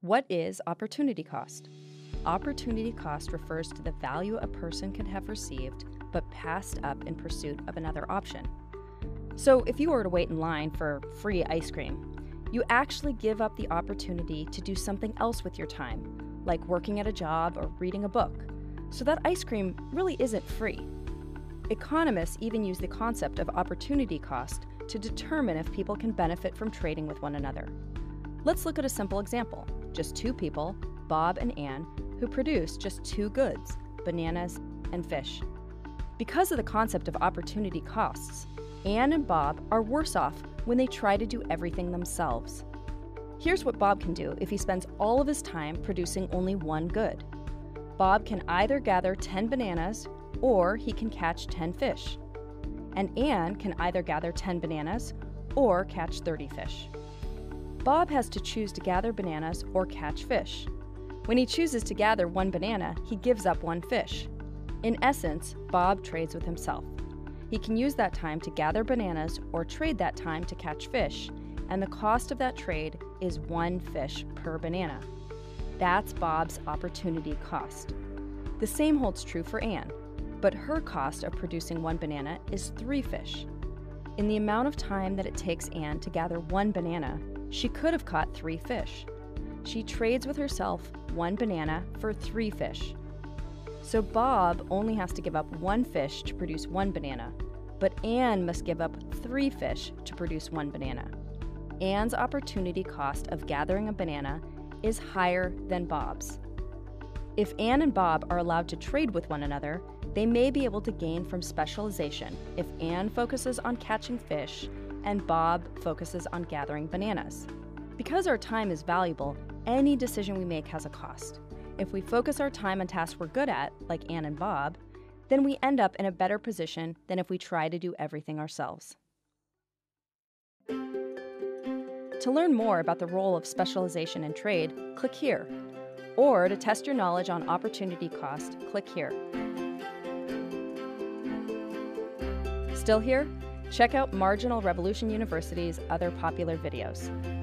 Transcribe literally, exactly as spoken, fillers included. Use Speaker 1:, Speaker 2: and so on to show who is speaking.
Speaker 1: What is opportunity cost? Opportunity cost refers to the value a person could have received but passed up in pursuit of another option. So if you were to wait in line for free ice cream, you actually give up the opportunity to do something else with your time, like working at a job or reading a book. So that ice cream really isn't free. Economists even use the concept of opportunity cost to determine if people can benefit from trading with one another. Let's look at a simple example. Just two people, Bob and Ann, who produce just two goods, bananas and fish. Because of the concept of opportunity costs, Ann and Bob are worse off when they try to do everything themselves. Here's what Bob can do if he spends all of his time producing only one good. Bob can either gather ten bananas or he can catch ten fish. And Ann can either gather ten bananas or catch thirty fish. Bob has to choose to gather bananas or catch fish. When he chooses to gather one banana, he gives up one fish. In essence, Bob trades with himself. He can use that time to gather bananas or trade that time to catch fish, and the cost of that trade is one fish per banana. That's Bob's opportunity cost. The same holds true for Ann, but her cost of producing one banana is three fish. In the amount of time that it takes Ann to gather one banana, she could have caught three fish. She trades with herself one banana for three fish. So Bob only has to give up one fish to produce one banana, but Ann must give up three fish to produce one banana. Ann's opportunity cost of gathering a banana is higher than Bob's. If Ann and Bob are allowed to trade with one another, they may be able to gain from specialization if Ann focuses on catching fish and Bob focuses on gathering bananas. Because our time is valuable, any decision we make has a cost. If we focus our time on tasks we're good at, like Ann and Bob, then we end up in a better position than if we try to do everything ourselves. To learn more about the role of specialization in trade, click here. Or to test your knowledge on opportunity cost, click here. Still here? Check out Marginal Revolution University's other popular videos.